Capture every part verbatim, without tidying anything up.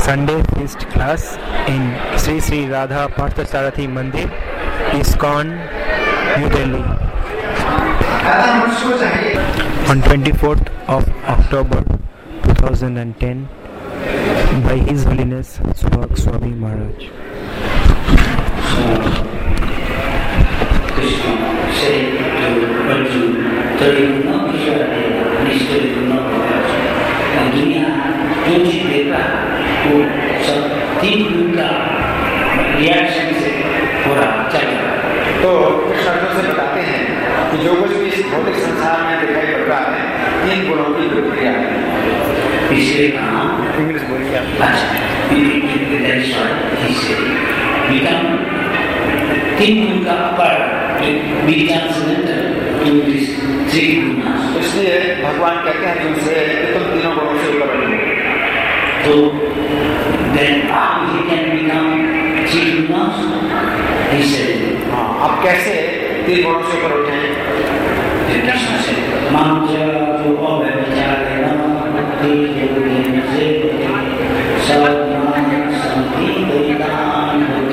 Sunday feast class in Sri Sri Radha Parthasarathi Mandir, ISKCON, New Delhi. On twenty-fourth of October two thousand ten, by His Holiness Subhag Swami Maharaj. Krishna said to Arjuna, "Taruna Vishwadeva, Nishtaruna Bhavaja." And दुनिया तुझी देता वो सब तीन गुण का reaction से हो रहा चल रहा है। तो कृष्ण अर्जुन से बताते हैं कि जो कुछ भी इस भौतिक संसार में दिखाई पड़ रहा है तीन गुणों की प्रक्रिया है। इसलिए कहा इंग्लिश बोलिए आप। अच्छा, तीन गुण का पर इसलिए भगवान कहते हैं तुमसे कि तुम तीनों गुणों से ऊपर उठो। तो then how he can become three gunas? He said, हाँ, आप कैसे तीन गुणों से ऊपर उठे? कृष्ण से मंत्र जो अव्यभिचार है ना भक्ति योगी से सज्ञान संति वेदान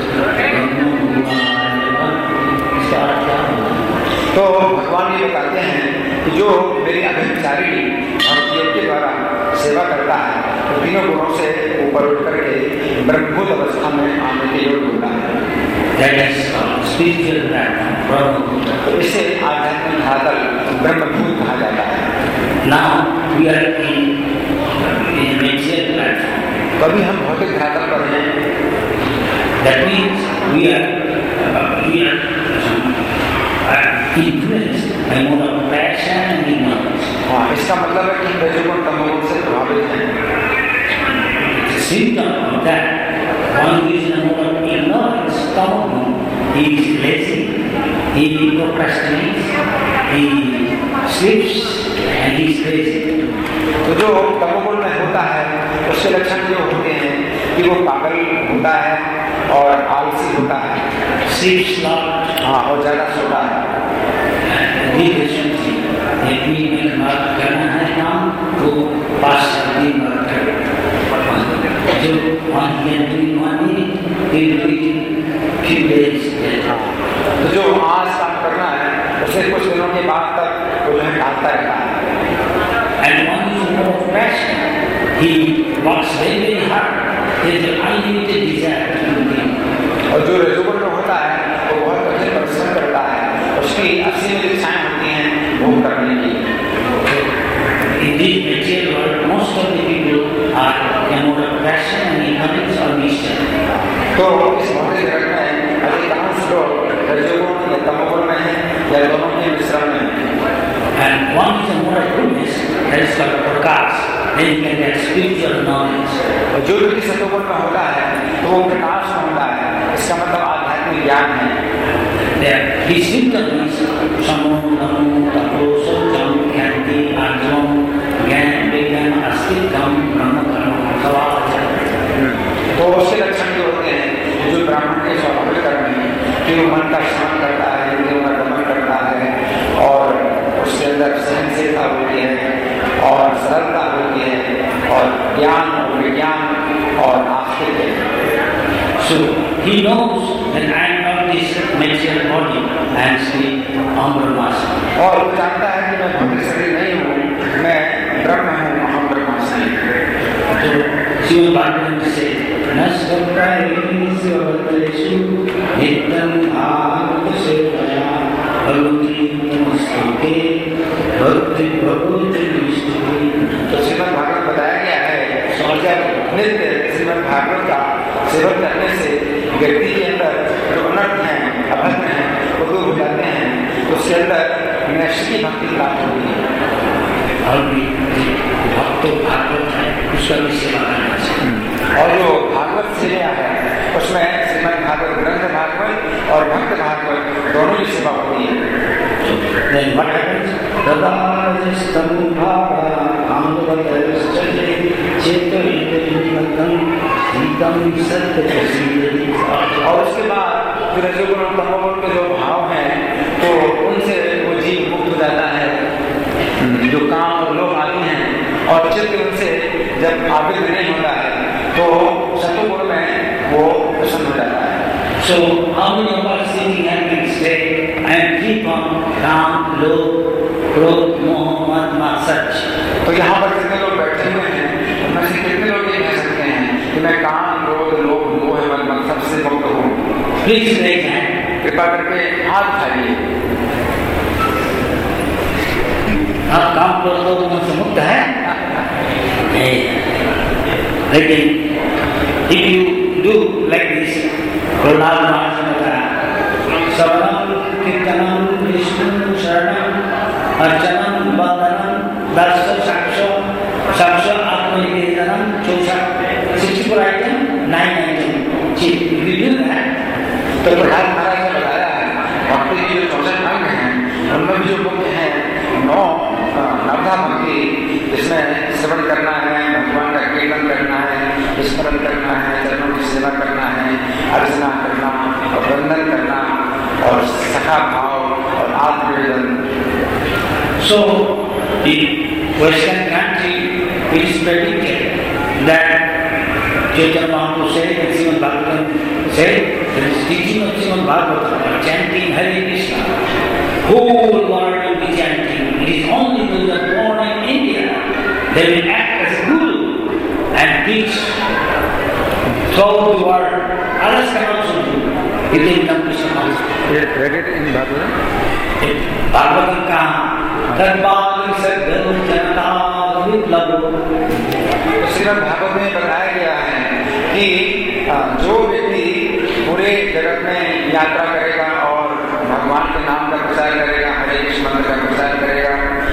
तो भगवान ये बताते हैं कि जो मेरी अभिचारी भक्तियों के द्वारा सेवा करता है तो तीनों गुणों से ऊपर उठ करके ब्रह्मभूत अवस्था में आने के योग्य होता है। तो इसे आध्यात्मिक धरातल ब्रह्मभूत कहा जाता है। Now we are in in material platform. कभी हम भौतिक धरातल पर हैं। That means we are uh, we are influenced by mode of passion and ignorance. हाँ, इसका मतलब है कि रजोगुण तमोगुण से प्रभावित हैं। The symptom of that, one who is in a mode of ignorance, tamogun, he is lazy, he procrastinates, he sleeps, and he is lazy. तो जो तमोगुण में होता है उसके लक्षण जो होते हैं कि वो पागल होता है और आलसी होता है, sleeps lot, हाँ, और ज्यादा सोता है। करना है काम तो पाँच सात दिन जो तो जो आज काम करना है उसे कुछ दिनों के बाद तक वो जो है टालता रहता है। And one is more of passion. He works very very hard. He has an unlimited desire to do things. और जो रजोगुण में होता है वो बहुत कठिन परिश्रम करता है, उसकी असीमित इच्छाएं होती हैं भोग करने की। In this material world, most of the people are in mode of passion and ignorance or mission. तो इस भौतिक जगत में अधिकांश लोग रजोगुण या तमोगुण में हैं या दोनों के मिश्रण में हैं। And one is a mode of goodness, that is called prakash. Then you can get spiritual knowledge. और जो व्यक्ति सतोगुण में होता है तो वो प्रकाश में होता है, इसका मतलब आध्यात्मिक ज्ञान है। There, his symptom is samo, namo, tapo, sojam, kyanti, arjam, gyan, vigyan, astikam, brahma, karma, savaja. तो उसके लक्षण जो होते हैं जो ब्राह्मण के स्वाभाविक कर्म है कि वो मन का श्रवण करता है, इंद्रियों का दमन करता है और उसके अंदर सहनशीलता होती है और सरलता होती है और ज्ञान और विज्ञान और आस्तिक है। So he knows that I am not this material body, I am Sri Brahmasmi. और वो जानता है कि मैं भौतिक शरीर नहीं हूँ, मैं ब्रह्म हूँ, अहम ब्रह्मास्मि। तो श्रीमद् भागवत से नष्टप्रायेषु नित्यं भागवत सेवया भगवती नमस्ते भक्ति भगवती निष्ठे। तो श्रीमद् भागवत बताया गया है जब नित्य श्रीमद् भागवत का सेवन करने से व्यक्ति के अंदर जो अनर्थ हैं, अभद्र हैं, वो दूर हो जाते हैं, तो उसके अंदर नैष्ठिक भक्ति प्राप्त होती है। और भी भक्त भागवत है उसका भी सेवा करना चाहिए। और जो भागवत सेवा है उसमें श्रीमद् भागवत ग्रंथ भागवत और भक्त भागवत दोनों की सेवा होती है। Then what happens? Radhajastam bhava amrvatayasya chetavindriyatam सीतम सत्य। और उसके बाद जो रजोगुण और तमोगुण के जो भाव हैं तो उनसे वो जीव मुक्त हो जाता है, जो काम और लोभ आदि हैं, और चित्त उनसे जब आबिद नहीं होता है तो So how many of us sitting here can say, I am free from Ram, Lobh, Krodh, Moh, Mad, Matsarj? तो यहाँ पर कितने लोग बैठे हुए हैं, उनमें से कितने लोग ये कह सकते हैं कि मैं काम, क्रोध, लोभ, मोह, मद, मत्सर से मुक्त हूँ? Please raise hand. कृपा करके हाथ उठाइए। आप काम, क्रोध, लोभ, मोह से मुक्त है? नहीं। लेकिन if you do like this, Prahlad महाराज ने बताया, श्रवणम, कीर्तनम, विष्णु शरणम, अर्चनम, वंदनम, दर्शन, साक्ष्य, साक्ष्य आत्मनिवेदनम, Chausa, sixty-four item, nine item. See, if you do that, तो प्रहलाद महाराज ने बताया है, भक्ति की जो चौसठ अंग हैं, उनमें भी जो मुख्य हैं, नौ नवधा भक्ति, जिसमें श्रवण करना है, भगवान का कीर्तन करना है, स्मरण करना है, चरणों की सेवा करना है, अर्चना करना और वंदन करना और सखा भाव और आत्मनिवेदन। So, in Western country, it is predicted that Chaitanya Mahaprabhu said, and Srimad Bhagavatam said, there is teaching of Srimad Bhagavatam, chanting Hare Krishna. Whole world will be chanting. It is only those that are born in India, they will act as a guru and teach throughout the world. Others can also do. If they become Krishna conscious. Read it in Bhagavatam. Bhagavatam कहा दरबार सदगुरु जनता विप्लव। श्रीमद् भागवत में बताया गया है कि जो व्यक्ति पूरे जगत में यात्रा करेगा और भगवान के नाम का प्रचार करेगा, हरे कृष्ण मंत्र का प्रचार करेगा,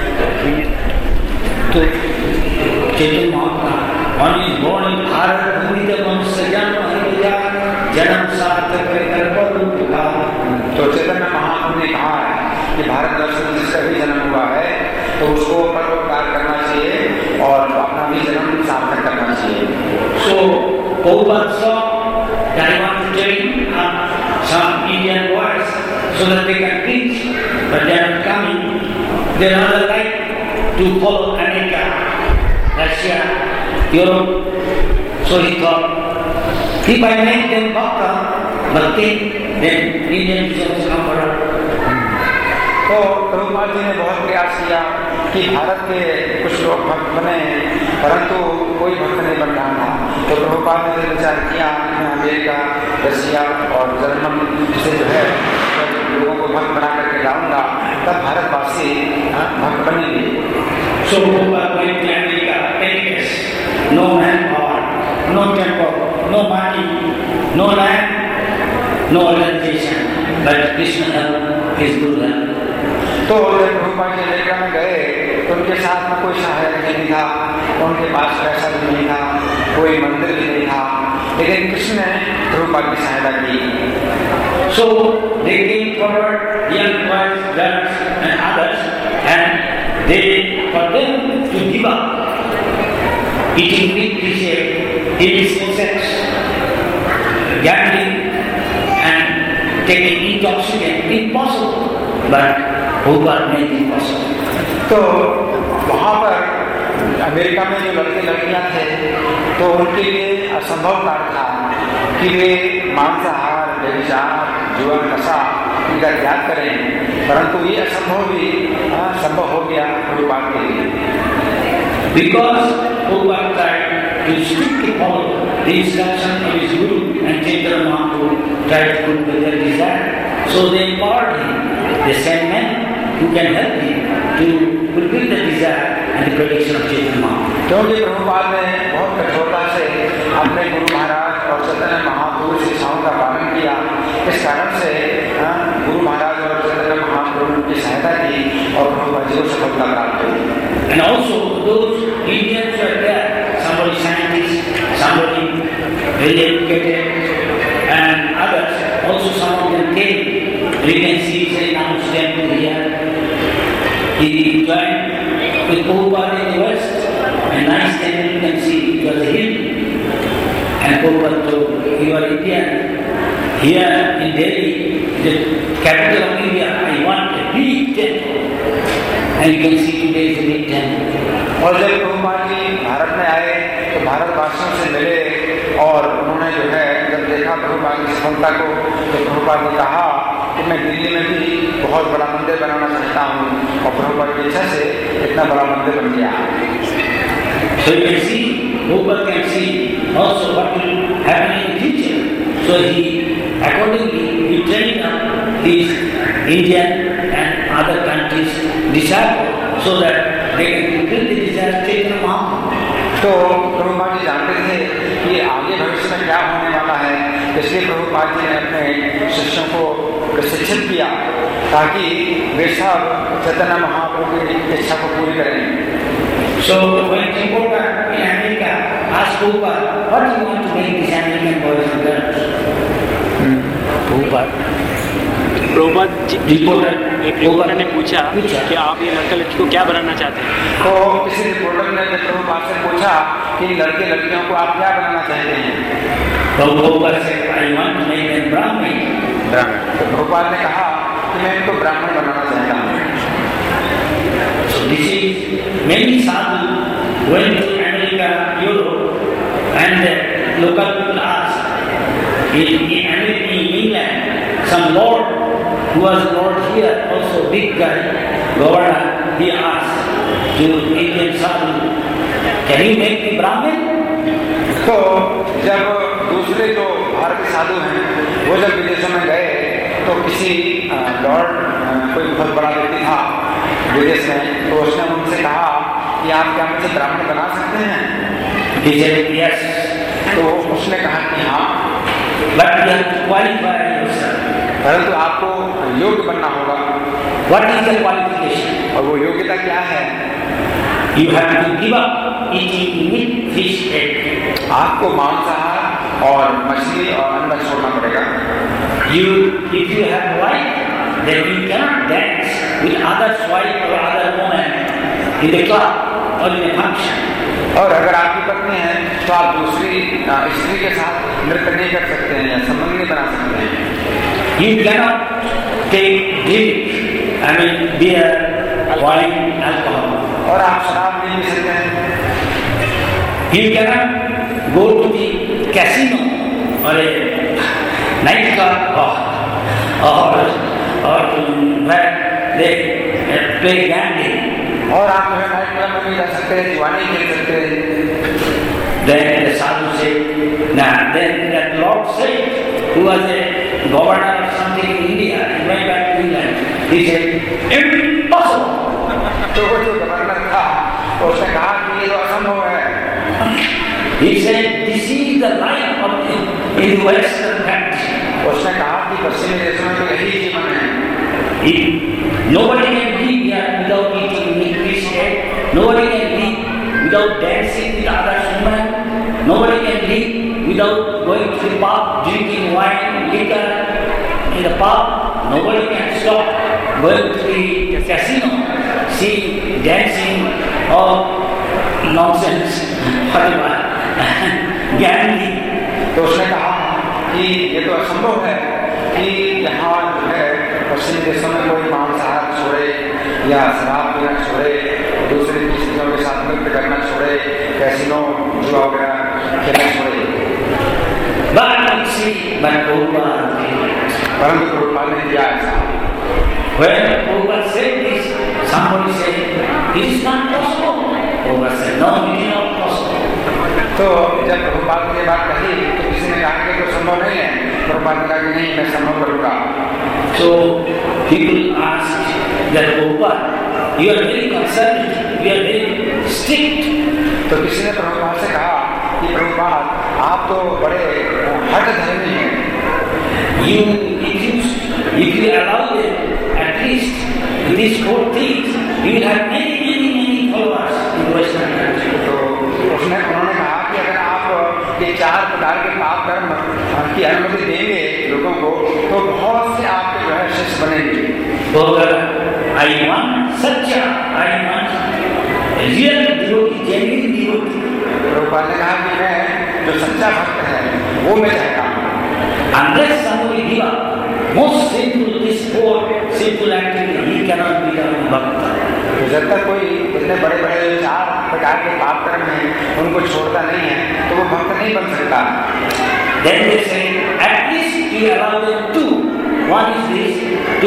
तो चैतन्य महाप्रभु born in भारत भूमि जब मनुष्य जन्म है जन्म सार्थक कर का। तो चैतन्य महाप्रभु ने कहा है कि भारत वर्ष में जिसका भी जन्म हुआ है तो उसको परोपकार करना चाहिए और अपना भी जन्म सार्थक करना चाहिए। So, Prabhupada saw that I want to train uh, some Indian boys so that they can preach, but they are not coming. They are not like to follow America, Russia, Europe. So he thought, if I make them bhakta, bhakti, then Indian Muslims come around. तो प्रभुपाद जी ने बहुत प्रयास किया कि भारत के कुछ लोग भक्त बने, परंतु कोई भक्त नहीं बन रहा था। तो प्रभुपाद ने विचार किया मैं अमेरिका, रशिया और जर्मन से जो है लोगों को भक्त बना करके लाऊंगा, तब भारतवासी भक्त बनेंगे। So Prabhupada went to America, ten years, no manpower, no temple, no money, no land, no organization, but Krishna helped his Guru helped. तो जब प्रभुपाद जी अमेरिका में गए तो उनके साथ में कोई सहायक नहीं था, उनके पास पैसा भी नहीं था, कोई मंदिर भी नहीं था, लेकिन कृष्ण ने प्रभुपाद की सहायता की। So they came forward, young boys, girls and others, and they for them to give up eating meat dishes, illicit sex, gambling, and taking intoxicant. Impossible, but Prabhupada made it possible. तो वहाँ पर America में जो लड़के लड़कियाँ थे तो उनके लिए असंभव कार्य था कि वे मांसाहार, व्यभिचार, जुआ, नशा इनका त्याग करें, परंतु ये असंभव भी संभव हो गया प्रभुपाद के लिए। Because Prabhupada tried to strictly follow the instruction of his Guru and Chaitanya Mahaprabhu tried to fulfill their desire, so they empowered him. They sent men who can help him to fulfill the desire and the prediction of Chaitanya Mahaprabhu. क्योंकि प्रभुपाद ने बहुत कठोरता से अपने गुरु महाराज और चैतन्य महाप्रभु की शिक्षाओं का पालन किया, इस कारण से गुरु महाराज और चैतन्य महाप्रभु की सहायता की और प्रभुपाद जी को सफलता प्राप्त हुई। And also those Indians were there, somebody scientist, somebody very educated, and others. Also some of them came. We can see Sri Namu's temple here. He joined with Prabhupada in the West, and nice temple you can see, it was a hill. And Prabhupada told, you are Indian. Here in Delhi, the capital of India, I want a big temple. And you can see today is a big temple. और जब प्रभुपाद जी भारत में आए तो भारतवासियों से मिले और उन्होंने जो है जब देखा प्रभुपाद की सफलता को तो प्रभुपाद ने कहा कि मैं दिल्ली में भी बहुत बड़ा मंदिर बनाना चाहता हूँ, और प्रभुपाद की इच्छा से इतना बड़ा मंदिर बन गया। So you can see, Prabhupada can see also what will happen in the future. So he, accordingly, he trained up these Indian and other countries' disciples so that they can fulfill the desire of Chaitanya Mahaprabhu. तो प्रभुपाद जी जानते थे कि आगे भविष्य में क्या होने वाला है, इसलिए प्रभुपाद जी ने अपने शिष्यों को प्रशिक्षित किया ताकि वे सब चैतन्य महाप्रभु की इच्छा को पूरी करें। So when Timbuktu in America asked Prabhupada, what do you want to make these American boys and girls? Prabhupada. Prabhupada ji reporter एक रिपोर्टर ने पूछा कि आप ये लड़का लड़की को क्या बनाना चाहते हैं। तो किसी रिपोर्टर ने प्रभुपाद से पूछा कि लड़के लड़कियों को आप क्या बनाना चाहते हैं। तो Prabhupada said, I want to make them Brahmin. तो प्रभुपाद ने कहा कि मैं इनको ब्राह्मण बनाना चाहता हूँ। So this is many sadhus went to America, Europe, and the local people asked in, in America, in England, some lord who was lord here, also big guy, governor, he asked to Indian sadhu, can you make me Brahmin? तो जब दूसरे जो भारतीय साधु हैं वो जब विदेशों में गए तो किसी लॉर्ड कोई बहुत बड़ा व्यक्ति था विदेश में, तो उसने उनसे कहा कि आप क्या मुझे ब्राह्मण बना सकते हैं। He said yes. तो उसने कहा कि हाँ, But you have to qualify yourself. परंतु आपको योग्य बनना होगा। What is the qualification? और वो योग्यता क्या है? You have to give up eating meat, fish, egg. आपको मांसाहार और मछली और अंडा छोड़ना पड़ेगा। You, if you have wife, then you cannot dance with other wife or other woman in the club or in a function. और अगर आपकी पत्नी है तो आप दूसरी स्त्री के साथ नृत्य नहीं कर सकते हैं या संबंध नहीं बना सकते हैं। You cannot take drink, I mean beer, wine, alcohol. और आप शराब नहीं पी सकते हैं। You cannot go to the casino or a night club or or or where they uh, play gambling. और आप जो है नाइट क्लब में नहीं जा सकते, दीवानी खेल सकते हैं। Then the sadhu said, nah, then that Lord said, who was a governor of something in India, he went back to England, he said, impossible. तो वो जो गवर्नर था उसने कहा कि ये तो असंभव है। He said, this is the life of the, in the Western country. उसने कहा कि पश्चिमी देशों में तो यही जीवन है। If nobody can live here without eating meat, fish, egg. Nobody can live without dancing with other women. Nobody can live without going to the pub, drinking wine, liquor in the pub. Nobody can stop going to the casino, see dancing or nonsense, whatever, gambling. तो उसने कहा कि ये तो असंभव है कि यहाँ जो है पश्चिमी देशों में कोई मांसाहार छोड़े या शराब पीना छोड़े, दूसरे स्त्रियों के साथ नृत्य करना छोड़े, कैसीनो जुआ वगैरह खेलना छोड़े। But see, but Prabhupada परंतु प्रभुपाद ने किया ऐसा। when Prabhupada said this, somebody said, it is not possible. Prabhupada said, no, it is not possible. तो जब प्रभुपाद ने ये बात कही तो किसी ने कहा कि तो संभव नहीं है। प्रभुपाद ने कहा कि नहीं, मैं संभव करूँगा। So people ask that Prabhupada, you are very conservative, you are very strict. तो किसी ने प्रभुपाद से कहा कि प्रभुपाद आप तो बड़े हठ धर्मी हैं। You, if you, if you allow them at least these four things, you will have many, many, many followers in the Western country. तो उसने उन्होंने कहा कि अगर आप ये चार प्रकार के पाप कर्म की अनुमति देंगे लोगों को तो बहुत से आपके जो है शिष्य बनेंगे। तो I want such a, I want a real devotee, genuine devotee. Prabhupada ने कहा कि मैं जो सच्चा भक्त है वो मैं चाहता हूँ। Unless somebody give up most simple, this four simple activity, he cannot become bhakta. तो जब तक कोई इतने बड़े बड़े चार प्रकार के पाप कर्म हैं उनको छोड़ता नहीं है तो वो भक्त नहीं बन सकता। Then they say, at least we allow them two. One is this, to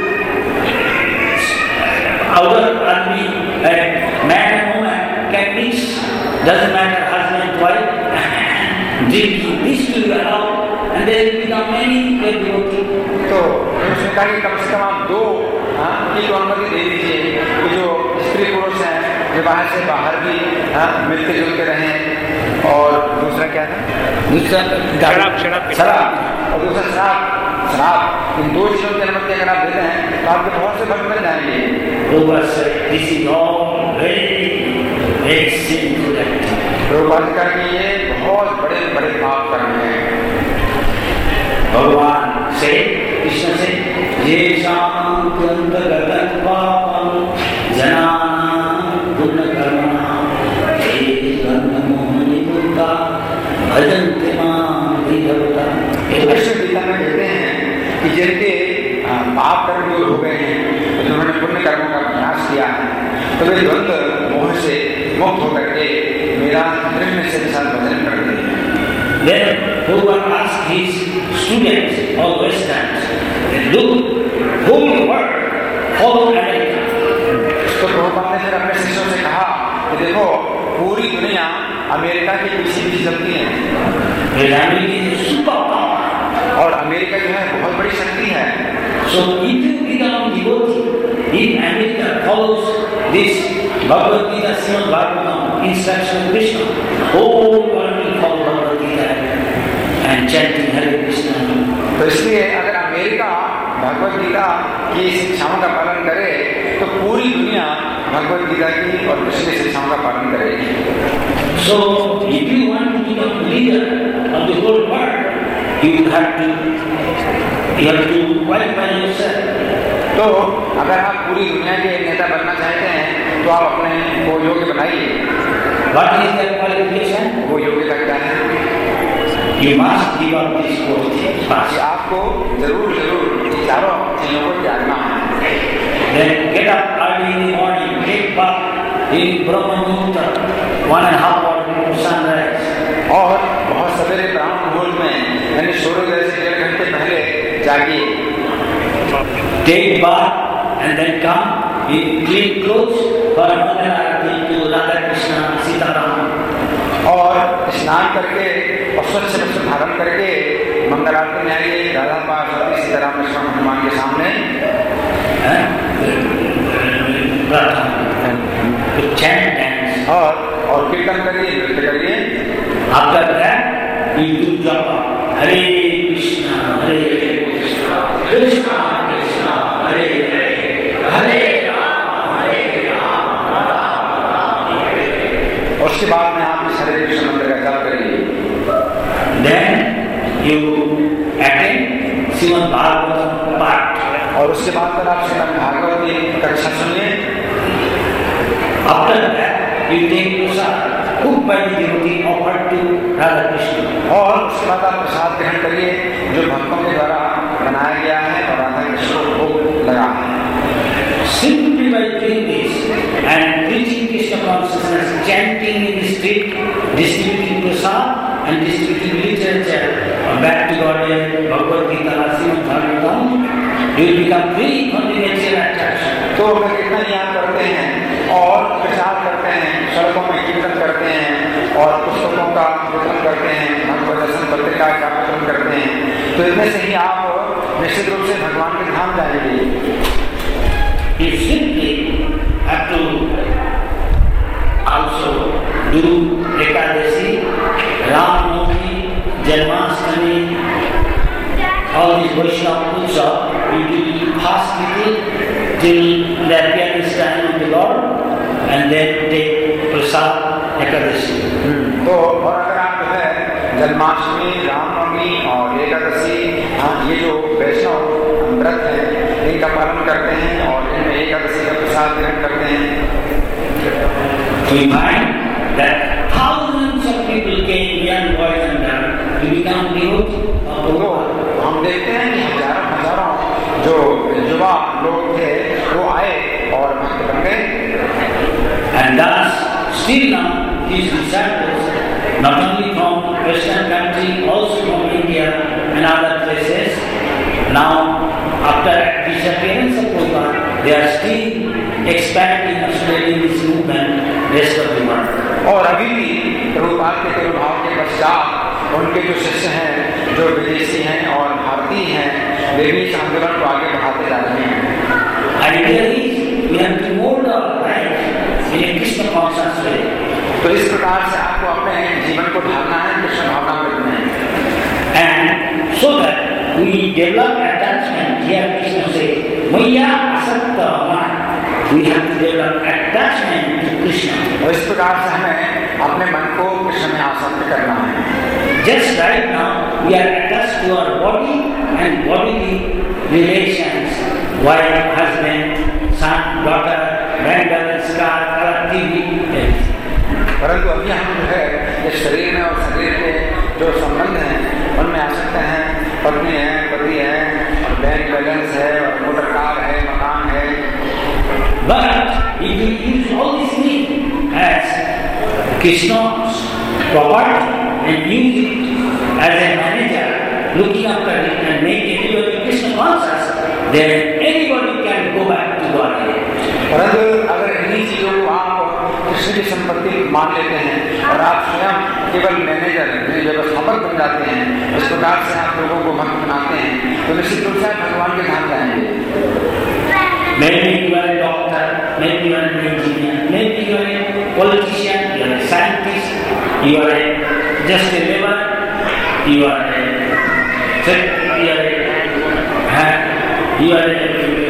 outer army, man and woman can mix, doesn't matter husband, wife, drinking. These two you allow, and there will become many devotee. तो उसने कहा कि कम से कम आप दो हाँ की तो अनुमति दे दीजिए कि जो स्त्री पुरुष हैं विवाह से बाहर भी हाँ मिलते जुलते रहें। और दूसरा क्या था? दूसरा शराब शराब शराब और दूसरा शराब शराब इन दो चीजों की अनुमति अगर आप देते हैं तो आपके बहुत से भक्त मिल जाएंगे। This is all very, very sinful activity. Prabhupada का कि ये बहुत बड़े बड़े पाप कर्म हैं। भगवान से कृष्ण से ये शांत्यंतर्गत पापम जनानां पुण्य कर्मणां ये कर्मोनि मुक्ता भजन्ते मां विधवता। कृष्ण गीता में कहते हैं कि जिनके पाप कर्म दूर हो गए हैं, जिन्होंने पुण्य कर्मों का अभ्यास किया है, तो वे द्वंद्व मोह से मुक्त होकर के मेरा कृष्ण से साथ भजन करते हैं। Then Bhagavan asked his students or Westerns, look, whole world follow America. तो प्रभुपाद ने फिर अपने शिष्यों से कहा कि देखो पूरी दुनिया अमेरिका के पीछे पीछे चलती है। अमेरिका सुपर पावर और अमेरिका जो है बहुत बड़ी शक्ति है। So if you become devotee, if America follows this Bhagavad Gita, Srimad Bhagavatam, instruction of Krishna, whole world will follow Bhagavad Gita and chanting Hare Krishna. तो इसलिए अगर अमेरिका भगवद गीता की शिक्षाओं का पालन करे तो पूरी दुनिया भगवद गीता की और कृष्ण की शिक्षाओं का पालन करेगी। So if you want to become leader of the whole world, you have to you have to qualify yourself. तो अगर आप पूरी दुनिया के नेता बनना चाहते हैं तो आप अपने को योग्य बनाइए। What is that qualification? वो योग्यता क्या है? You must give up this quality first. आपको जरूर जरूर चारों चीजों को त्यागना है। Then get up early in the morning, take bath in Brahma Muhurta, one and a half hour before sunrise. और बहुत सवेरे ब्राह्मण मुहूर्त में यानी सूर्योदय से डेढ़ घंटे पहले जागिए। Take bath and then come in clean clothes for Mangal Aarati to Radha Krishna, Sitaram. और स्नान करके और स्वच्छ वस्त्र धारण करके मंगल आरती में आइए राधा पार्वती सीताराम कृष्ण हनुमान के सामने और और कीर्तन करिए, नृत्य करिए। After that, you do japa. Hare Krishna, Hare Krishna, Krishna Krishna, Hare Hare, Hare Rama, Hare Rama, Rama Rama, Hare Hare. और उसके बाद में आप इस हरे कृष्ण मंत्र का जाप करिए। Then you attend Srimad Bhagavatam पाठ। और उसके बाद फिर आप श्रीमद् भागवत की कक्षा सुनिए। After that, you take prasad cooked by the devotee offered to Radha Krishna. और उसके बाद आप प्रसाद ग्रहण करिए जो भक्तों के द्वारा बनाया गया है और राधा कृष्ण को भोग लगा है। Simply by doing this and preaching Krishna consciousness, chanting in the street, distributing prasad and distributing literature back to Godhead, Bhagavad Gita, Srimad Bhagavatam, you will become free from the natural attraction. तो अगर इतना ही आप करते हैं और प्रचार करते हैं, सड़कों में कीर्तन करते हैं और पुस्तकों का वितरण करते हैं, भगवत दर्शन पत्रिका का वितरण करते हैं, तो इतने से ही आप निश्चित रूप से भगवान के धाम जाएंगे। You simply have to also do Ekadasi, Ram Navami, Janmashtami, all these Vaishnava Utsav, you do fast little till the appearance time of the Lord and then take Prasad Ekadasi. तो और अगर आप जो है जन्माष्टमी, रामनवमी और एकादशी, हाँ ये जो वैष्णव व्रत है इनका पालन करते हैं और इनमें एकादशी का प्रसाद ग्रहण करते हैं। We find that thousands of people came, young boys and girls, to become devotees of the Lord. हम देखते हैं कि हजारों हजारों जो युवा लोग थे वो आए और भक्त बन गए। And thus, still now, his disciples, not only from Western country, also from and other places. Now, after disappearance of Prabhupada, they are still expanding and spreading this movement rest of the world. और अभी भी प्रभुपाद के तिरुभाव के पश्चात उनके जो शिष्य हैं, जो विदेशी हैं और भारतीय हैं, वे भी इस आंदोलन को आगे बढ़ाते जा रहे हैं। Ideally, we have to mold our life in a Krishna conscious way. तो इस प्रकार से आपको अपने जीवन को ढालना है कृष्ण भावनामृत में, and so that we develop attachment. Here Krishna says, Maya asakta man. We have to develop attachment to Krishna. और इस प्रकार से हमें अपने मन को कृष्ण में आसक्त करना है। Just right now, we are attached to our body and bodily relations, wife, husband, son, daughter, grandparents, car, car, T V. परंतु अभी हम जो है ये शरीर में और शरीर के जो संबंध हैं उनमें आसक्त हैं, पत्नी है, पति है, और बैंक बैलेंस है, और मोटर कार है, मकान है। But if you use all these things as Krishna's property and use it as a manager, looking after it and make everybody Krishna conscious, then anybody can go back to Godhead. परंतु अगर इन्हीं चीजों को आप कृष्ण की संपत्ति मान लेते हैं और आप स्वयं केवल मैनेजर व्यवस्थापक बन जाते हैं, इस प्रकार से आप लोगों को भक्त बनाते हैं, तो निश्चित रूप से भगवान के धाम जाएंगे। Maybe you are a doctor, maybe you are an engineer, maybe you are a politician, you are a scientist, you are a, just a labor, you are a, you are a, you are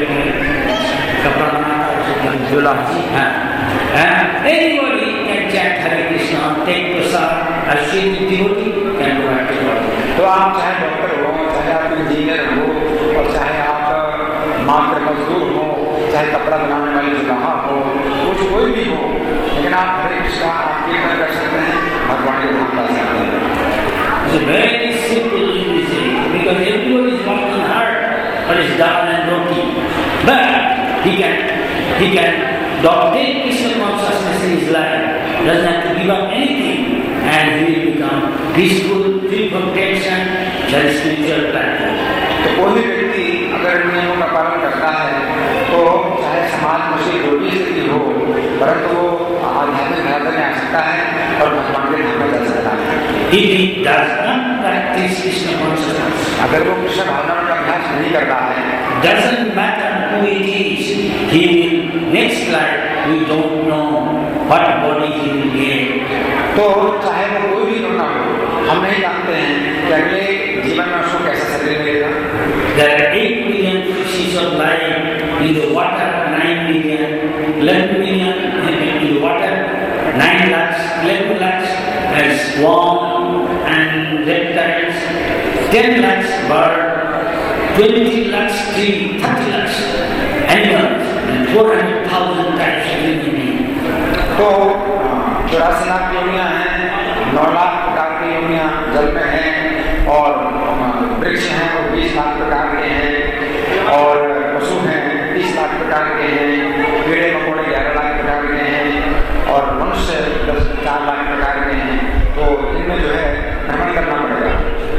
a, anybody can chant Hare Krishna, take prasad, achieve devotee, can go back to God. तो आप चाहे doctor हो, चाहे आप engineer हो, और चाहे आप मात्र मजदूर हो, चाहे कपड़ा बनाने वाले जुलाहा हो, कुछ कोई भी हो, लेकिन आप हरे कृष्णा आप कीर्तन कर सकते हैं, भगवान के धाम जा सकते हैं। It's a very simple thing because everybody is working hard for his dal and roti, but he can he can take Krishna consciousness in his life, doesn't have to give up anything, and he will become peaceful, free from tension, that is spiritual platform. तो कोई भी व्यक्ति अगर नियमों का पालन करता है, तो चाहे समाज मुश्किल रोटी से भी हो, परंतु वो आध्यात्मिक धारणा में आ सकता है और भगवान के धाम में जा सकता है। If he does not practice Krishna consciousness, अगर वो कृष्ण भावना का अभ्यास नहीं कर रहा है, doesn't matter who it is, he will next life we don't know what body he will get. तो चाहे वो कोई भी क्यों ना हो, हम नहीं जानते हैं कि अगले जीवन में उसको कैसा शरीर मिलेगा। There are eight million fishes of life in the water, nine million, eleven million in the water, nine lakhs, eleven lakhs as worm and reptiles, ten lakhs bird, twenty lakhs tree, thirty lakhs animals, and four hundred thousand types of human beings. तो चौरासी लाख योनियां हैं, नौ लाख प्रकार की योनियां जल में हैं, और वृक्ष हैं वो बीस लाख प्रकार के हैं, और पशु हैं तीस लाख प्रकार के हैं, कीड़े मकोड़े ग्यारह लाख प्रकार के हैं, और मनुष्य दस चार लाख प्रकार के हैं। तो इनमें जो है भ्रमण करना पड़ेगा।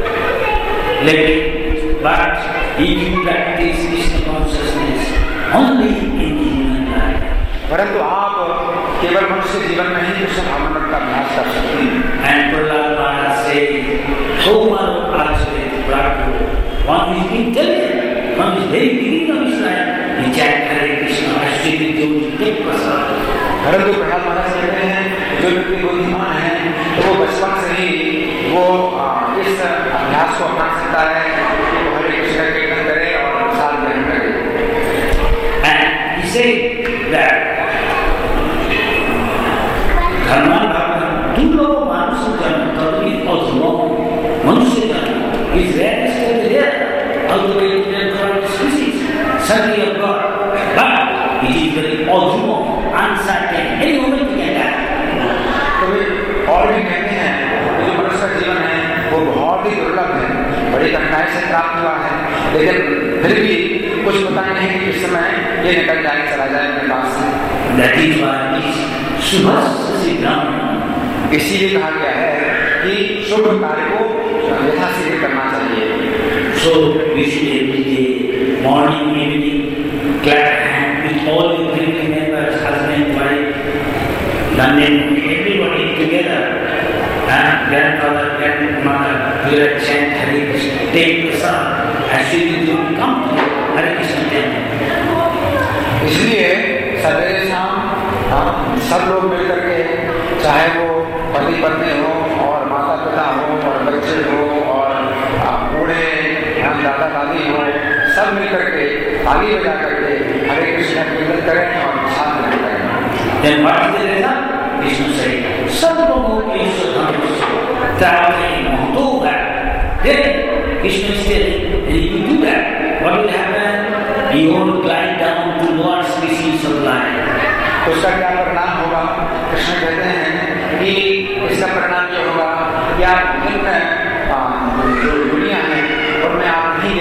लेकिन but if you practice Krishna consciousness only in human life, परंतु आप केवल मनुष्य जीवन में ही कृष्ण भावना का अभ्यास कर सकते हैं। and Prahlad Maharaj said, so much actually practice. One is intelligent, one is very beginning of his life, he chant Hare Krishna, Ashwini Jyoti, take prasad. परंतु प्रहलाद महाराज कहते हैं जो व्यक्ति बुद्धिमान है तो वो बचपन से ही वो इस अभ्यास को अपना सकता है कि वो हरे कृष्ण कीर्तन करे और प्रसाद ग्रहण करे। And he said that धर्मान भागवत तुम लोगों मानुष्य जन्म कभी अधूरा मनुष्य जन्म is realistic there, although it is not species, certainly of God, but it is very अधूरा, uncertain, any moment you can die. तो और भी कहते हैं कि जो मनुष्य का जीवन है वो बहुत ही दुर्लभ है, बड़ी कठिनाई से प्राप्त हुआ है, लेकिन फिर भी कुछ पता नहीं कि किस समय ये निकल जाए चला जाए अपने पास से। That is why is शुभस्य ब्रह्म। इसीलिए कहा गया है कि शुभ कार्य को यथाशीघ्र करना चाहिए। visit every day, morning, evening, clap hand with all the family members, husband, wife, and then everybody together, and grandfather, grandmother, will chant Hare Krishna, take prasad, actually you will come to Hare Krishna temple. इसलिए सवेरे शाम सब लोग मिलकर के, चाहे वो पति पत्नी हो और माता पिता हो और बच्चे हो और बूढ़े दादा दादी हो, सब मिलकर के ताली बजा करके हरे कृष्ण कीर्तन करें और साथ में करें। Then what is the result? Krishna said, Sarvabhūta Sadhamasa Tāvate Mahatoga. Then Krishna is telling, and if you do that, what will happen? You won't glide down to lower species of life. तो उसका क्या परिणाम होगा? कृष्ण कहते हैं कि इसका परिणाम ये होगा कि आप निम्न जो दुनिया है उनमें आप नहीं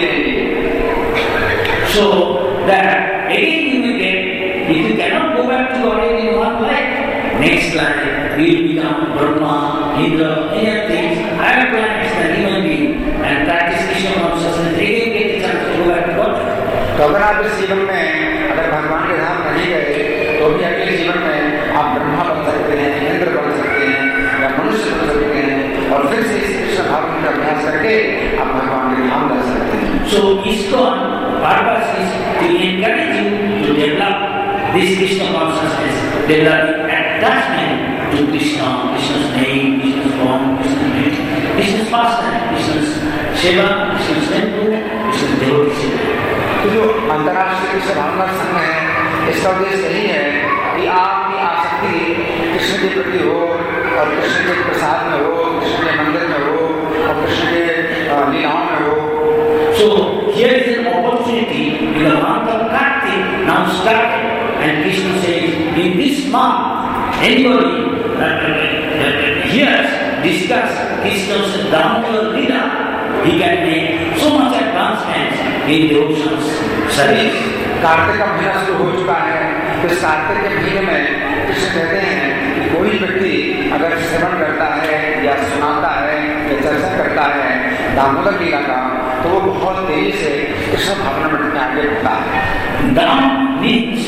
गिरेंगे। So that again you will get, if you cannot go back to already in one life, next life you will become Brahma, Indra, any other things, higher planets than human being, and practice Krishna consciousness, again get the chance to go back to God. तो अगर आप इस जीवन में अगर भगवान के धाम नहीं गए तो भी अगले जीवन में आप ब्रह्मा बन सकते हैं, इंद्र बन सकते हैं या मनुष्य बन सकते हैं और फिर से इस कृष्ण भावना का अभ्यास करके आप भगवान के धाम जा सकते हैं। So ISKCON purpose is to encourage you to develop this Krishna consciousness, develop attachment to Krishna, Krishna's name, Krishna's form, Krishna's beauty, Krishna's pastime, Krishna's seva, Krishna's temple, Krishna's devotee seva. तो जो अंतर्राष्ट्रीय कृष्ण भावना संघ है, इसका उद्देश्य यही है कि आपकी आसक्ति कृष्ण के प्रति हो और कृष्ण के प्रसाद में हो, कृष्ण के मंदिर में हो और कृष्ण के लीलाओं में हो। So here is an opportunity in the month of Kartik now started, and Krishna says, in this month, anybody that uh, hears, discuss Krishna's Damodar Leela, he can make so much advancements in the ocean's service. Kartik का महीना शुरू हो चुका है, तो इस कार्तिक के महीने में कृष्ण कहते हैं कि कोई व्यक्ति अगर श्रवण करता है या सुनाता है या चर्चा करता है दामोदर लीला का, तो वो बहुत तेजी से कृष्ण भावना में आगे बढ़ता है। Dam means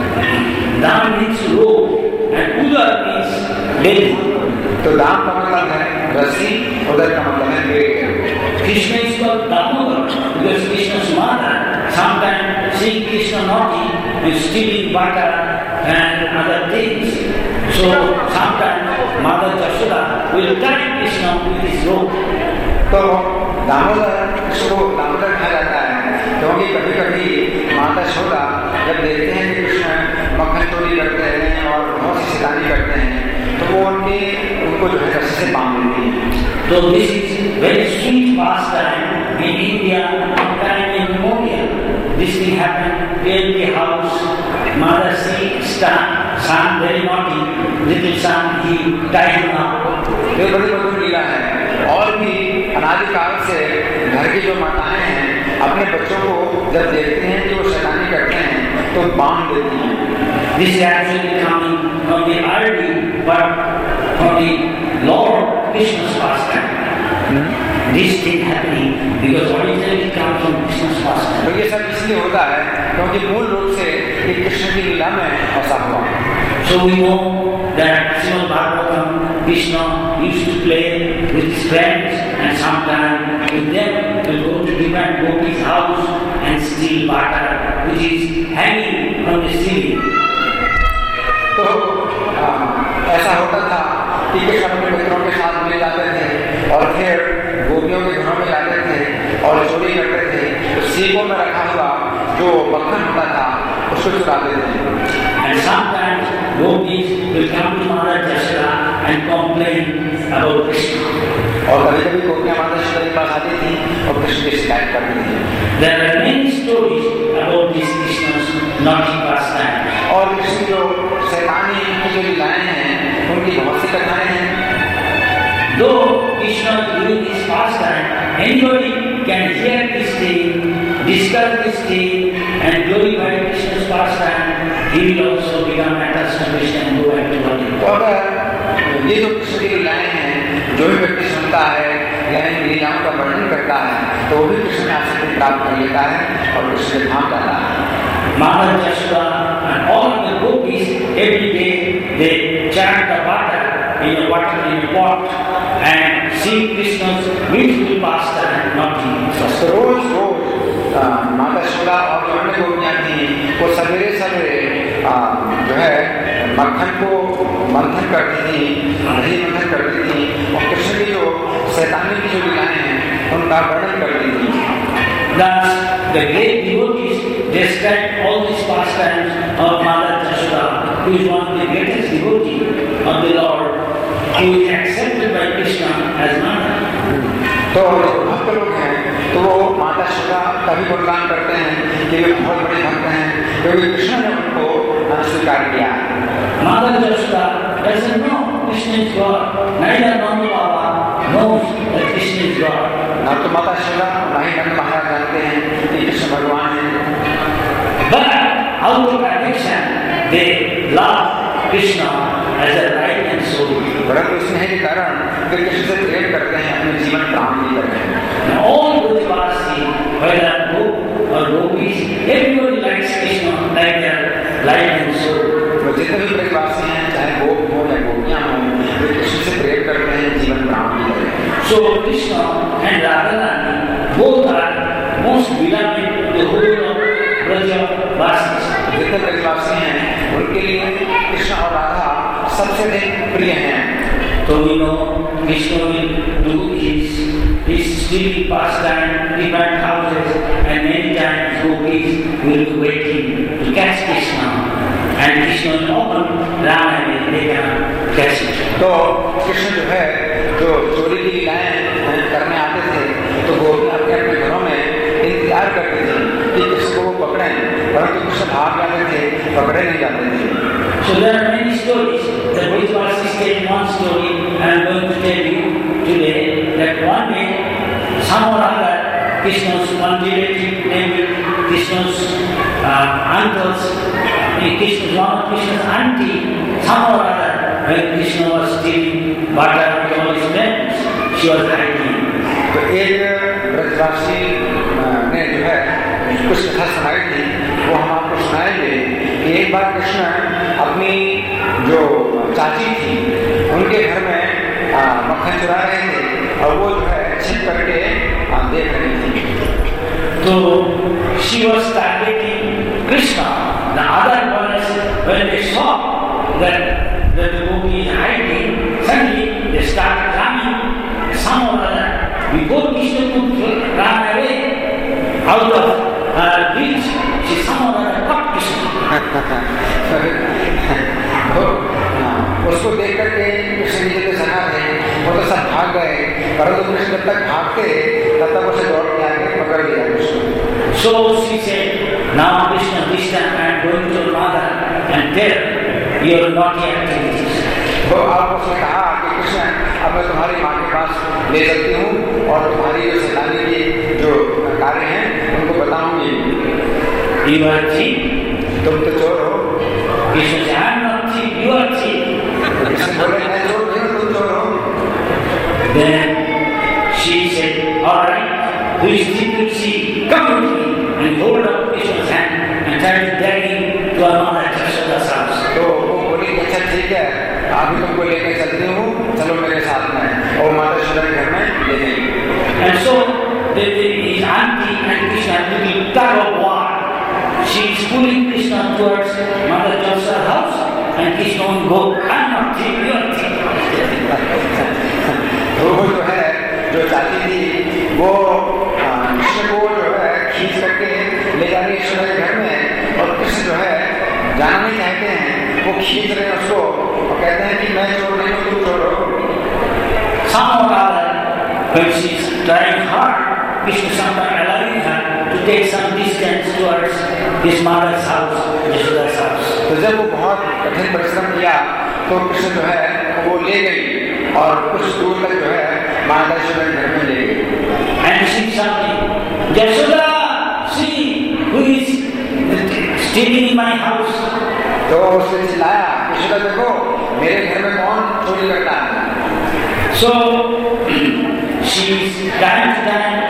Dam means rope and Udar means belly. तो दाम का मतलब है रस्सी, उदर का मतलब है पेट। Krishna is called Damodar because Krishna's mother sometimes seeing Krishna naughty and stealing butter and other things. So sometimes Mother Jashoda will tie Krishna with his rope. तो दामोदर कृष्ण को दामोदर कहा जाता है क्योंकि कभी कभी माता यशोदा जब देखते हैं कि कृष्ण मक्खन चोरी करते हैं और बहुत सी शैतानी करते हैं तो वो उनके उनको जो है रस्सी से बांध देती है। So this is very sweet pastime in India, time immemorial. This thing happened in the house. Mother sees son very naughty, little son, he tied him up. ये बड़ी मधुर लीला है और भी अनादिकाल से घर की जो माताएं हैं अपने बच्चों को जब देखते हैं कि वो शैतानी करते हैं तो बांध देती हैं। This is actually coming from the early, but from the Lord Krishna's pastime. Hmm? This thing happening because originally it comes from Krishna's pastime. तो ये सब इसलिए होता है क्योंकि मूल रूप से ये कृष्ण की लीला में ऐसा हुआ। So we know that Srimad Bhagavatam, Krishna used to play with his friends and sometimes with them will go to different gopis' house and steal butter which is hanging from the ceiling. तो ऐसा होता था कि कृष्ण अपने मित्रों के साथ मिल जाते थे और फिर गोपियों के घरों में जाते थे और चोरी करते थे। तो सीखों में रखा हुआ जो मक्खन होता था उसको चुराते थे। And sometimes gopis will come to Mother Jashoda and complain about Krishna. और कभी कभी गोपियां माता यशोदा के पास आती थी और कृष्ण की शिकायत करती थी। There are many stories about this Krishna's naughty pastime. और कृष्ण जो शैतानी की जो लीलाएं हैं उनकी बहुत सी कथाएं हैं। Though Krishna during his pastime, anybody can hear this thing, discuss this thing, and glorify Krishna's pastime, he will also become attached to Krishna and go back to Bhakti. तो अगर ये जो कृष्ण की लीलाएं हैं जो भी व्यक्ति सुनता है या इन लीलाओं का वर्णन करता है तो वो भी कृष्ण में आसक्ति प्राप्त कर लेता है और कृष्ण धाम जाता है। Mother Yashoda and all the gopis every day they chant the water in a water in a pot and see Krishna's beautiful pastime not in तो रोज रोज माता यशोदा और जो अन्य गोपियाँ थी वो सवेरे सवेरे जो है मक्खन को मंथन करती थी, दही मंथन करती थी और कृष्ण की जो शैतानी की जो लीलाएं हैं उनका वर्णन करती थी। Thus, the great devotees describe all these pastimes of Mother Yashoda, who is one of the greatest devotees of the Lord, who is accepted by Krishna as Mother. तो भक्त लोग हैं तो वो माता यशोदा का भी गुणगान करते हैं कि वे बहुत बड़े भक्त हैं क्योंकि कृष्ण ने उनको स्वीकार किया। Mother Yashoda doesn't know Krishna is God, neither Nanda Baba knows that Krishna is God. ना तो माता यशोदा ना ही नंद महाराज जानते हैं कि कृष्ण भगवान हैं। But out of addiction, they love Krishna as a right and soul. परंतु स्नेह के कारण वे कृष्ण से प्रेम करते हैं, अपने जीवन प्राण भी करते हैं। Now all those Vasi, whether gop or gopis, everybody likes Krishna like their life and soul. वो जितने भी ब्रजवासी हैं, चाहे गोप हो या गोपियाँ हो, वे कृष्ण से प्रेम करते हैं, जीवन प्राण भी करते हैं। So Krishna and Radharani both are most beloved to the whole of Braja Vasis. जितने ब्रजवासी हैं, उनके लिए कृष्ण और राधा सबसे अधिक प्रिय हैं। So we know Krishna will do his his stealing pastime, different houses, and many times gopis will be waiting to catch Krishna, and Krishna will open Rama and they can catch it. तो कृष्ण जो है जो चोरी की लीलाएं करने आते थे तो गोपियाँ अपने अपने घरों में इंतजार करते थे कि कृष्ण को वो पकड़ें, परंतु कृष्ण भाग जाते थे, पकड़े नहीं जाते थे। So there are many stories. The Brajavasi said one story I am going to tell you today, that one day some or other Krishna's one relative named Krishna's uh, uncles, Krishna's one of Krishna's auntie, some or other, when Krishna was stealing butter with all his friends, she was hiding. तो एक ब्रजवासी ने जो है कुछ कथा सुनाई थी, वो हम आपको सुनाएंगे कि एक बार कृष्ण अपनी जो चाची थी उनके घर में मक्खन चुरा रहे थे और वो जो है छिप करके देख रही थी। तो she was targeting Krishna. The other boys, when they saw that the devotee is hiding, suddenly they started running. Some or other, before Krishna could run away out of her reach, she some or other caught Krishna. उसको देख करके कृष्ण जी के सखा थे वो तो सब भाग गए, परंतु कृष्ण जब तक भागते तब तक उसे दौड़ के आके पकड़ लिया Krishna. So she said, now Krishna, this time I am going to your mother and tell your naughty activities. तो आप उसने कहा कि कृष्ण अब मैं तुम्हारी माँ के पास ले सकती हूँ और तुम्हारी जो शैतानी के जो कार्य हैं उनको बताऊंगी। You are thief. तुम तो चोर हो। Krishna said, I am not thief, you are thief. Krishna बोले मैं चोर नहीं हूँ, तुम चोर हो। Then she said, all right, who is thief will see, come with me, and hold up Krishna's hand and try to drag him to our mother Yashoda's house. तो वो बोली अच्छा ठीक है, अभी तुमको लेकर चलती हूँ, चलो मेरे साथ में, और माता यशोदा के घर में ले गई। And so the, the, his auntie and Krishna will tug of war. She is pulling Krishna towards Mother Yashoda's house, and Krishna will go, I am not thief, you are thief. वो जो है जो चाची थी वो कृष्ण को जो है खींच करके ले जा रही है यशोदा के घर में, और कृष्ण जो है जाना नहीं चाहते हैं, वो खींच रहे हैं उसको और कहते हैं कि मैं चोर नहीं हूँ, तुम चोर हो। Some or other, when she is trying hard, Krishna sometimes allowing her to take some distance towards his mother's house, Yashoda's house. तो जब वो बहुत कठिन परिश्रम किया तो कृष्ण जो है वो ले गई और कुछ दूर तक जो है माता यशोदा के घर में ले गई। And she shouting, Yashoda, see who is stealing in my house. तो उसने चिल्लाया, यशोदा देखो मेरे घर में कौन चोरी करता है। So she is time to time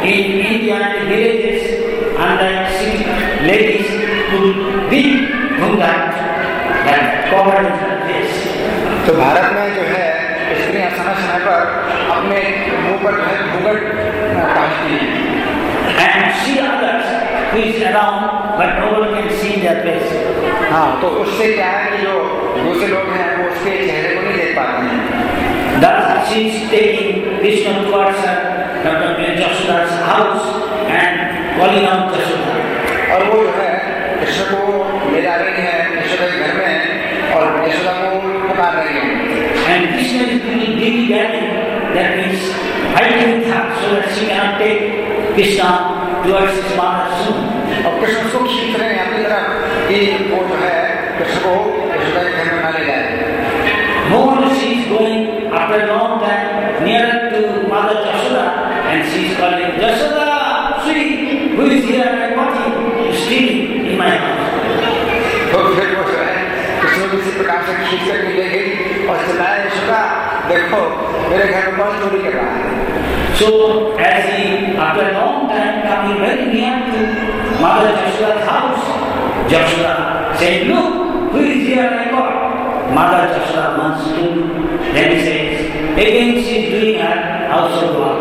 in India and villages, unlike city ladies who did घूंघट that covered her face. तो भारत में जो है स्त्रियां समय समय पर अपने मुंह पर जो है घूंघट टांगती हैं। And see others who is around, but no one can see their face. हाँ, तो उससे क्या है कि जो दूसरे लोग हैं वो उसके चेहरे को नहीं देख पाते हैं। Thus she is taking Krishna towards her Jashoda's house and calling out Jashoda. और वो जो है कृष्ण को ले जा रही है यशोदा के घर में और यशोदा को पुकार रही है। And Krishna is doing daily gathering, that means fighting with her so that she cannot take Krishna towards his mother soon. और कृष्ण उसको खींच रहे हैं अपनी तरफ कि वो जो है कृष्ण को यशोदा के घर में न ले जाए। More she is going after a long time nearer to Mother Jashoda and she is calling Jashoda, see who is here at my party, stealing in my house. तो फिर वो जो है कृष्ण को इसी प्रकार से खींच कर ले गई और चिल्लाया यशोदा देखो मेरे घर में कौन चोरी कर रहा है। So as he after a long time coming very near to Mother Jashoda's house, Jashoda said, look who is here at my court. Mother Jashoda once stood, then he says, again she is doing her household work.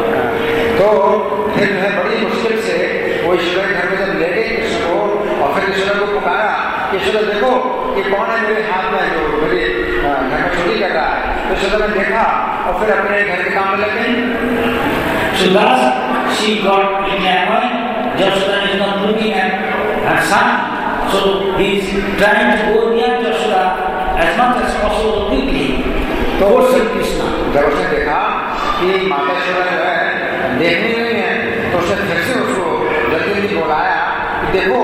तो फिर जो है बड़ी मुश्किल से वो यशोदा के घर में जब ले गई कृष्ण को और फिर यशोदा को पुकारा कि यशोदा देखो ये कौन है मेरे हाथ में जो मेरे घर में चोरी कर रहा है। तो यशोदा ने देखा और फिर अपने घर के काम में लग गई। So thus she got enamored. Jashoda is not looking at her son, so he is trying to go near Jashoda as much as possible quickly. तो Worship Krishna. जब उसने देखा कि माता यशोदा जो है देखनी नहीं है तो उसने फिर से उसको जल्दी जल्दी बुलाया कि देखो।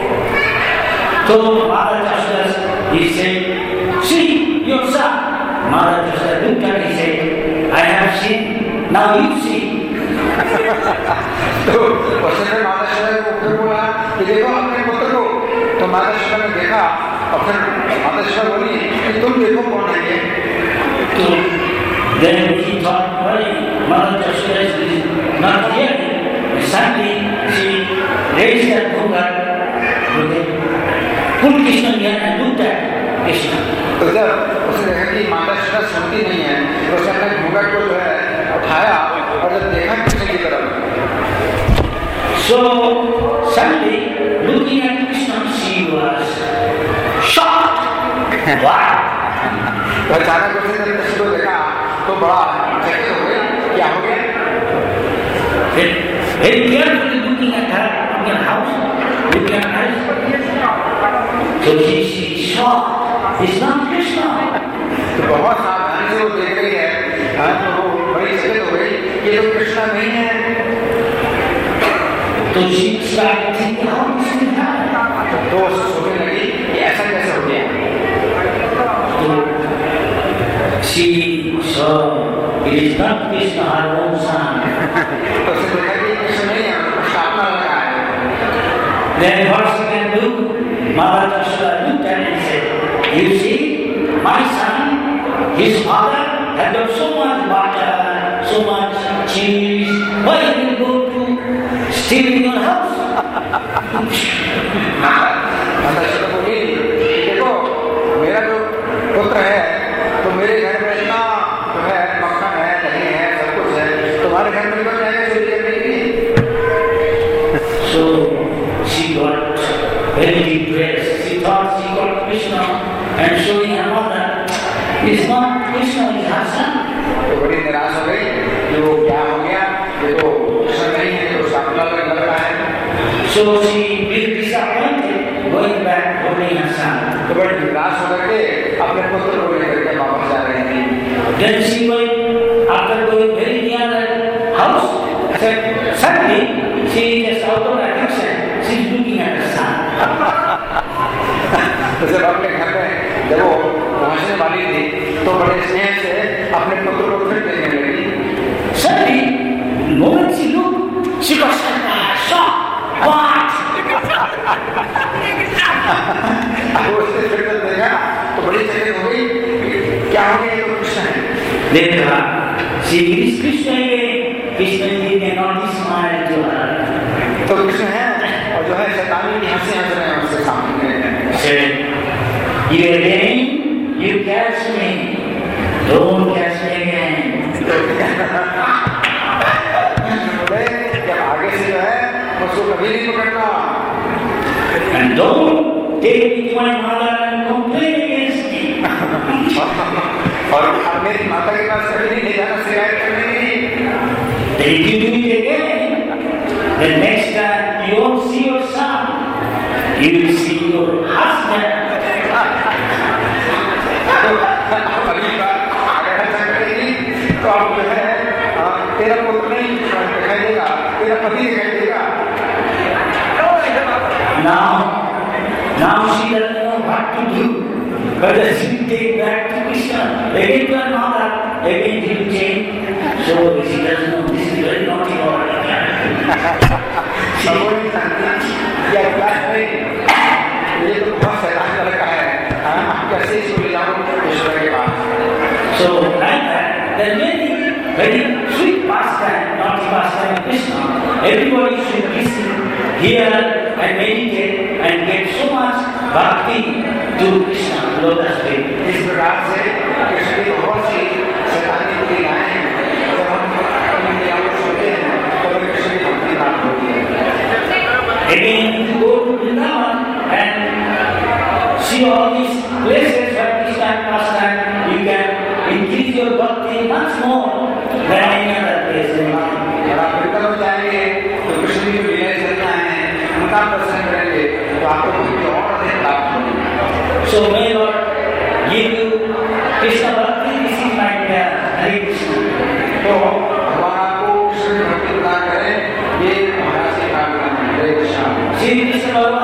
So Mother Jashoda he said, see your son. Mother Jashoda looked at him and said, I have seen, now you see. तो उसने फिर माता यशोदा को फिर बोला कि देखो अपने पुत्र को। तो माता यशोदा ने देखा और फिर माता यशोदा बोली कि तुम देखो कौन है ये। So then he thought, well, Mother Jashoda is not here. Suddenly she raised her घूंघट, pulled Krishna near and looked at Krishna. तो जब उसने देखा कि माता यशोदा सुनती नहीं है तो उसने अपने घूंघट को जो है उठाया और जब देखा कृष्ण की तरफ So suddenly looking at Krishna she was shocked. Wow! तो अचानक उसने जब कृष्ण को देखा तो बड़ा चकित हो गया। क्या हो गया? Very carefully looking at her in her house, looking at her. So she she shocked. It's not Krishna. तो बहुत सावधानी से वो देख रही है। हाँ, तो वो बड़ी चकित हो गई कि ये तो कृष्णा नहीं है। तो she started thinking, how this can happen? तो वो सोचने लगी कि ऐसा कैसे हो गया। So she saw it is not Krishna, her own son. तो उसने देखा कि कृष्ण नहीं है, उसका अपना लगा है। Then what she can do? Mother Jashoda looked at him and said, you see, my son, his father had got so much butter, so much cheese. Why did you go to steal in your house? माता यशोदा बोली देखो मेरा जो पुत्र है तो मेरे घर में इतना जो है मक्खन है दही है सब कुछ है तुम्हारे घर में तो जाएगा चोरी करने के लिए। So she got very depressed. She thought she got Krishna and showing her mother, it's not Krishna, it's her son. तो बड़ी निराश हो गई कि वो क्या हो गया ये तो कृष्ण नहीं है तो उसका अपना लग रहा है। So she being disappointed, going back holding her son. तो बड़ी निराश हो करके अपने पुत्र को लेकर के वापस जा रही थी। Then she went, after going very near the house, said, suddenly she just out of attention, she's looking at her son. तो जब अपने घर में जब वो पहुंचने वाली थी तो बड़े स्नेह से अपने पुत्र को फिर देखने लगी। Suddenly, the moment she looked, she got shocked. What? उसने फिर जब देखा तो बड़ी चकित हो गई क्या हो गया ये तो कृष्ण है। देखा, she is Krishna again. Krishna ji cannot be smart. तो कृष्ण है और जो है शैतानी की हंसी हंस रहे हैं उसके सामने। You again, you catch me, don't catch me again. जब आगे से जो है उसको कभी नहीं पकड़ना। And don't take me to my mother and complain against me. और अब मेरी माता के पास कभी नहीं जाना, शिकायत करने के लिए। Then if you do it again, then next time you won't see your son, you will see your husband. अगली बार अगर ऐसा करेगी तो आप जो है तेरा पुत्र नहीं दिखाई देगा, तेरा पति दिखाई देगा। Now, now she doesn't know what to do. Whether she will take back to Krishna, again to her mother, again he will change. So she doesn't know this is very naughty or या class में ये तो बहुत शैतान का लड़का है, हाँ कैसे इसको ले जाऊँ ईश्वर के पास। So like that, there may be very sweet pastime, naughty pastime of Krishna. Everybody should listen, hear and meditate and get so much bhakti to Krishna, lotus feet. इस प्रकार से कृष्ण की बहुत सी शैतानी की लीलाएं हैं, जब हम अपनी लीलाओं को सुनते हैं तो हमें कृष्ण की भक्ति प्राप्त होती है। Again, if you go to Vrindavan and see all these places where Krishna pastime, you can increase your bhakti much more than any other place in life. अगर आप वृंदावन जाएंगे तो कृष्ण की जो लीलाएं चलना है उनका दर्शन करेंगे तो आपको कुछ और अधिक प्राप्त होगी। So may Lord give you Krishna bhakti. This is my prayer. Hare Krishna. तो भगवान आपको कृष्ण की भक्ति प्रदान करें, ये महाराज की प्रार्थना है। हरे कृष्ण। Shri Krishna Bhagavan